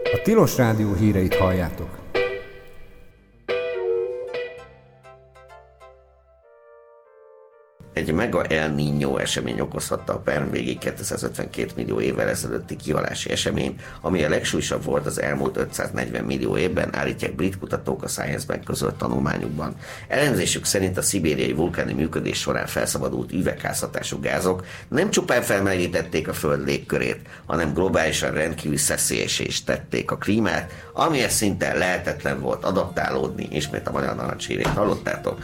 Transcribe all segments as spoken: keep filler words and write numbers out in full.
A Tilos Rádió híreit halljátok. Egy mega El Niño esemény okozhatta a Perm végig kétszázötvenkét millió évvel ezelőtti kihalási esemény, ami a legsúlyosabb volt az elmúlt ötszáznegyven millió évben, állítják brit kutatók a Science Bank közölt tanulmányukban. Elemzésük szerint a szibériai vulkáni működés során felszabadult üvegházhatású gázok nem csupán felmelegítették a Föld légkörét, hanem globálisan rendkívül szeszélyessé is tették a klímát, amihez szinte lehetetlen volt adaptálódni. Ismét a magyar narancs hírét hallottátok.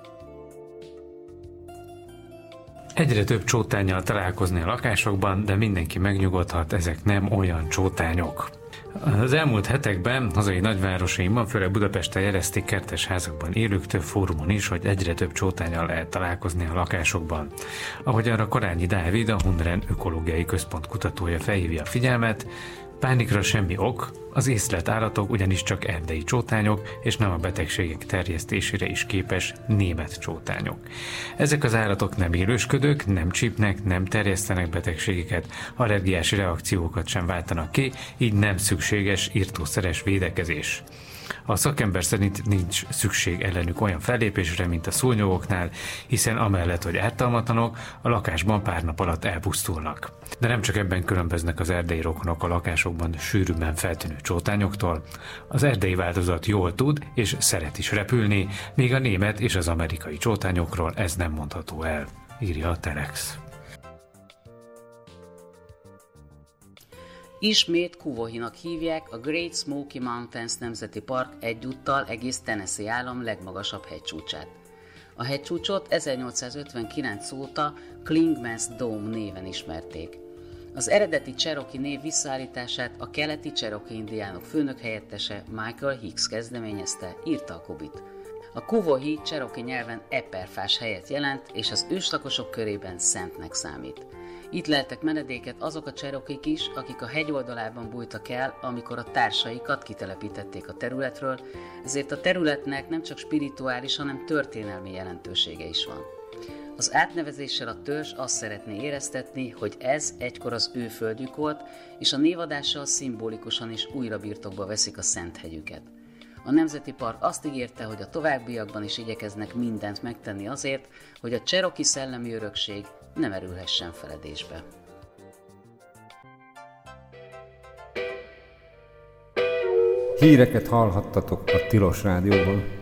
Egyre több csótánnyal találkozni a lakásokban, de mindenki megnyugodhat, ezek nem olyan csótányok. Az elmúlt hetekben hazai nagyvárosaimban, főleg Budapesten jelezték kertes házakban élők több fórumon is, hogy egyre több csótánnyal lehet találkozni a lakásokban. Ahogy arra Korányi Dávid, a Hundren Ökológiai Központ kutatója felhívja a figyelmet, pánikra semmi ok, az észlelt állatok ugyanis csak erdei csótányok, és nem a betegségek terjesztésére is képes német csótányok. Ezek az állatok nem élősködők, nem csípnek, nem terjesztenek betegségeket, allergiás reakciókat sem váltanak ki, így nem szükséges írtószeres védekezés. A szakember szerint nincs szükség ellenük olyan fellépésre, mint a szúnyogoknál, hiszen amellett, hogy ártalmatlanok, a lakásban pár nap alatt elpusztulnak. De nem csak ebben különböznek az erdei rokonok a lakásokban sűrűbben feltűnő csótányoktól. Az erdei változat jól tud és szeret is repülni, míg a német és az amerikai csótányokról ez nem mondható el, írja a Telex. Ismét Kuvohinak hívják a Great Smoky Mountains Nemzeti Park egyúttal egész Tennessee állam legmagasabb hegycsúcsát. A hegycsúcsot ezernyolcszázötvenkilenc óta Clingman's Dome néven ismerték. Az eredeti Cherokee név visszaállítását a keleti Cherokee indiánok főnök helyettese Michael Hicks kezdeményezte, írta a Kubit. A Kuvohi Cherokee nyelven eperfás helyet jelent, és az őslakosok körében szentnek számít. Itt leltek menedéket azok a cserokék is, akik a hegy oldalában bújtak el, amikor a társaikat kitelepítették a területről, ezért a területnek nem csak spirituális, hanem történelmi jelentősége is van. Az átnevezéssel a törzs azt szeretné éreztetni, hogy ez egykor az ő földjük volt, és a névadással szimbolikusan is újra birtokba veszik a szent hegyüket. A Nemzeti Park azt ígérte, hogy a továbbiakban is igyekeznek mindent megtenni azért, hogy a Cherokee szellemi örökség ne merülhessen feledésbe. Híreket hallhattatok a Tilos Rádióban.